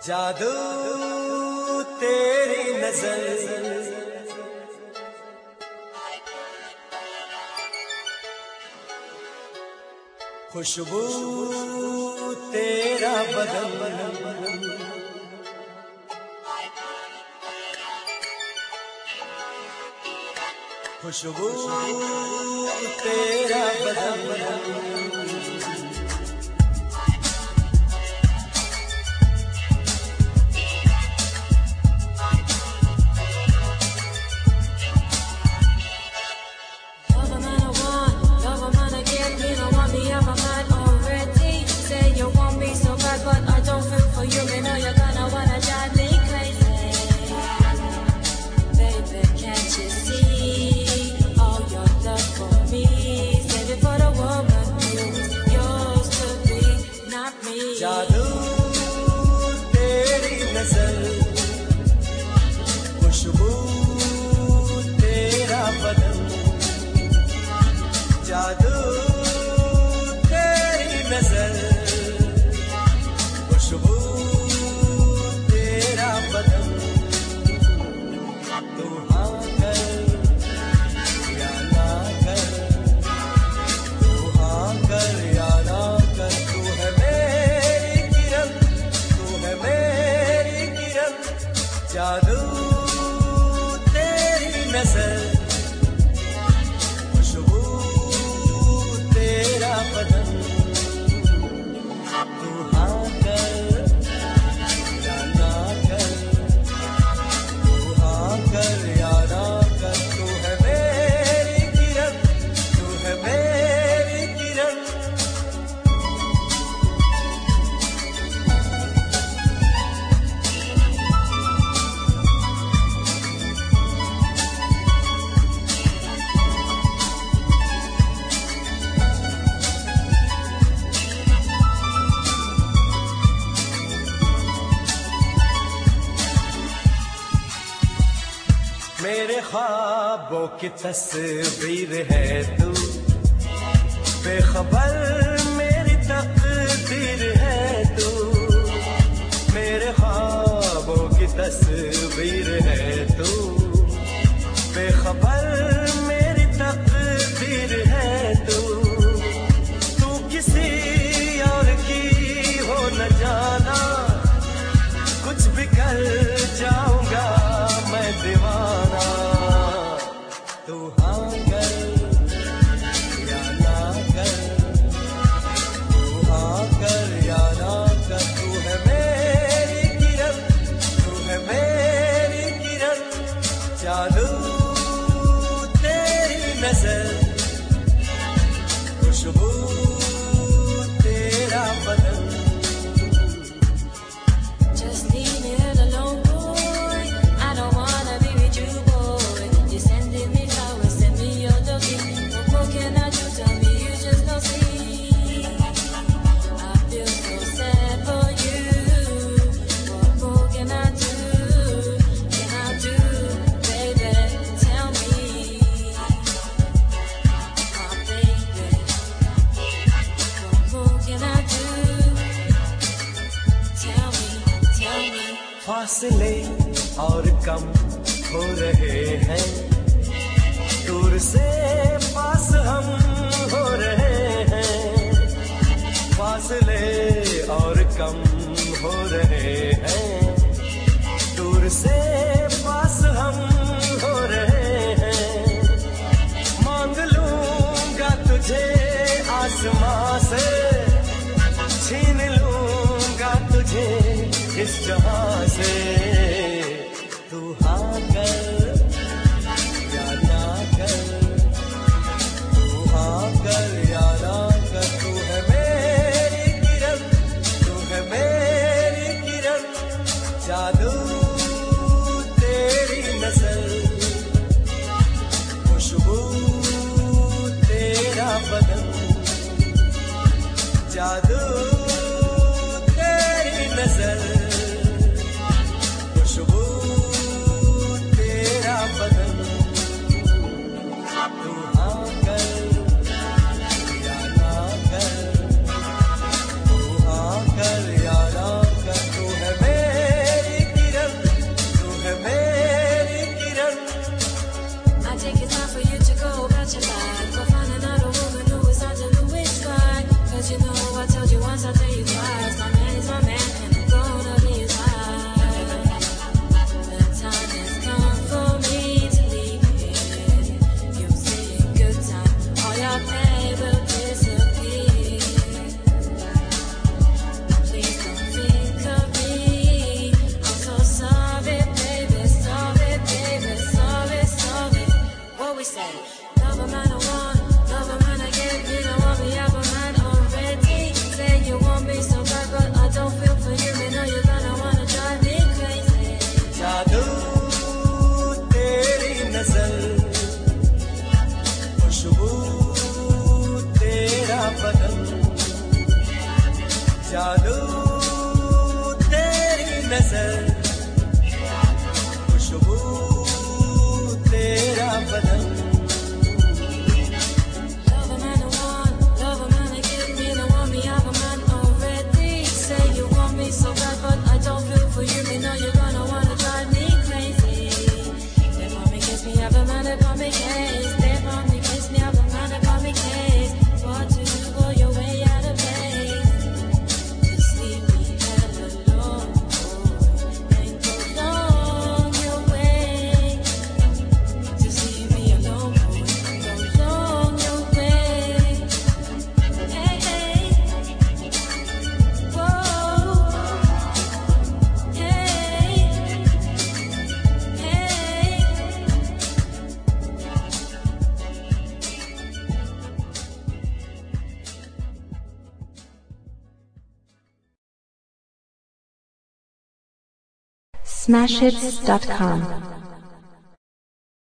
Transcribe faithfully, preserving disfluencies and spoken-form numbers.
जादू तेरी नजर, खुशबू तेरा बदन, खुशबू तेरा बदन, जादू तेरी नजर, खुशबू तेरा बदन, जादू तेरी नजर, खुशबू तेरा बदन, तू हाँ कर या ना कर, तू हाँ कर या ना कर, तू है मेरी किरण, तू है मेरी किरण, जादू तेरी नजर, खुशबू तेरा बदन, तू हाँ कर या ना कर, तू हाँ कर या ना कर, तू है मेरी किरण, तू है मेरी किरण। मेरे ख्वाबों की तस्वीर है तू, बेखबर मेरी तकदीर है तू, मेरे ख्वाबों की तस्वीर है तू, बेखबर मेरी तकदीर है तू, तू किसी और की हो न जाना, कुछ भी कर जाऊंगा मैं दीवाना, तू हाँ कर या ना कर, तू हाँ कर या ना कर, तू है मेरी किरण, तू है मेरी किरण, जादू तेरी नजर, खुशबू तेरा बदन। Just leave me alone, boy. I don't wanna be with you, boy. You're sending me flowers, send me your looking. What more can I do? Tell me you just don't see. I feel so sad for you. What more can I do? Can I do, baby? Tell me, oh baby. What more can I do? Tell me, tell me. फासले और कम हो रहे हैं, दूर से पास हम हो रहे हैं, फासले और कम हो रहे हैं, दूर से पास हम हो रहे हैं, मांग लूंगा तुझे आसमां से, छीन लूंगा तुझे इस जहां से, तू हाँ कर या ना कर, तू हाँ कर या ना कर, तू है मेरी किरण, तू है मेरी किरण, जादू तेरी नजर, खुशबू तेरा बदन, जादू तेरी नजर, जादू तेरी नजर, खुशबू तेरा बदन। Love a man I want, love a man I give me, don't want me, have a man already. Say you want me so bad, but I don't feel for you. Me know you're gonna wanna drive me crazy. They want me, kiss me, have a man that got me case. They want me, kiss me, have a man that got me case. What to do, go your way out of place. Just leave me alone, and go along your way. Just leave me alone, go along your way. Hey, hey, whoa, hey, hey. Smashhits dot com